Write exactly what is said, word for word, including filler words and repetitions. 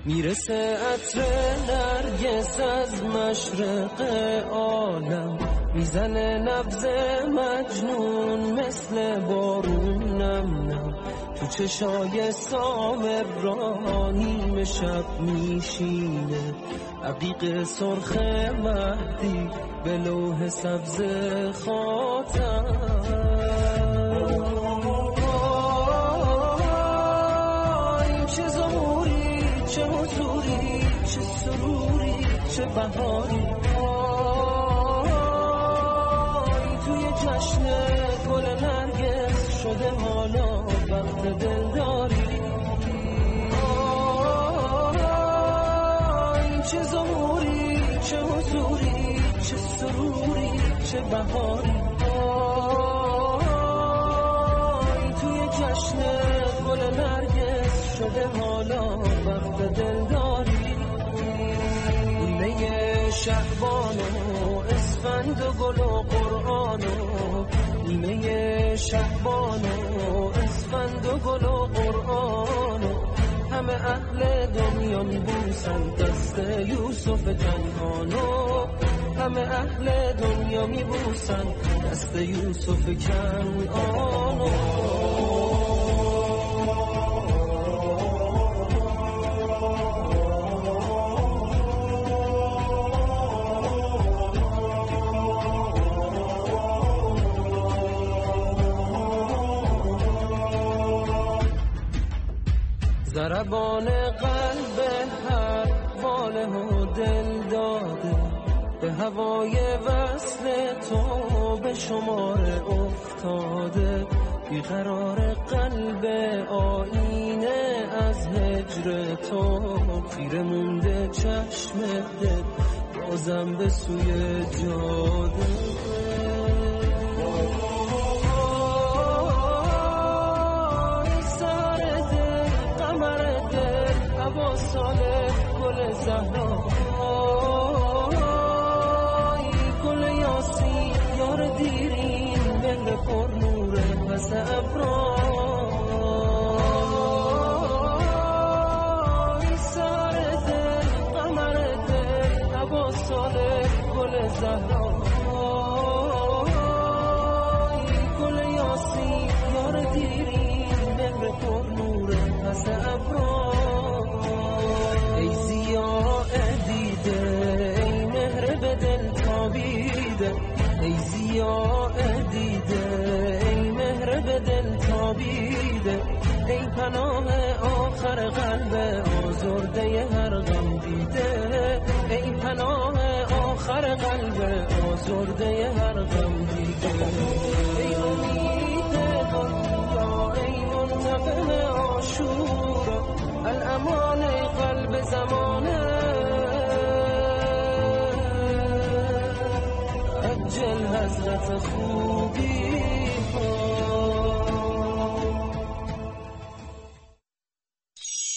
میرسه عطر نرگس از مشرق عالم، میزنه نبض مجنون مثل بارون نم نم. تو چشای سامرانی شب میشینه عقیق سرخ مهدی به لوح سبز خاتم. چه زموری چه حضوری چه سروری چه بهاری، توی جشن گل نرگس شده حالا وقت دلداری. چه زموری چه حضوری چه سروری چه بهاری، توی جشن گل نرگس شده حالا وقت دلداری. نیمه شعبان و اسفند و گل و قرآن و نیمه شعبان و اسفند و گل و قرآن و همه اهل دنیا میبوسن دست یوسف جنانو، همه اهل دنیا میبوسن دست یوسف کنعانو. ضربان قلب هر واله و دل داده به هوای وصل تو به شمار افتاده. بیقرار قلب آینه از هجر تو، خیره مونده چشم دل بازم به سوی جاده. ساله گل زهرا گل یاسی یار دیرین مهر پر نوره پس ابرا. سر دل قمر دل هوا ساله گل زهرا گل یاسی یار دیرین مهر پر نوره پس ابرا. ای زیاء دیده ای مهر به دل تابیده، ای زیاء دیده ای مهر به دل تابیده، ای پناه آخر قلب آزرده هر غم دیده، ای پناه آخر قلب آزرده هر غم دیده. ای امید دنیا ای منتقم عاشورا، الامان ای قلب زمانه عجل حضرت خوبی.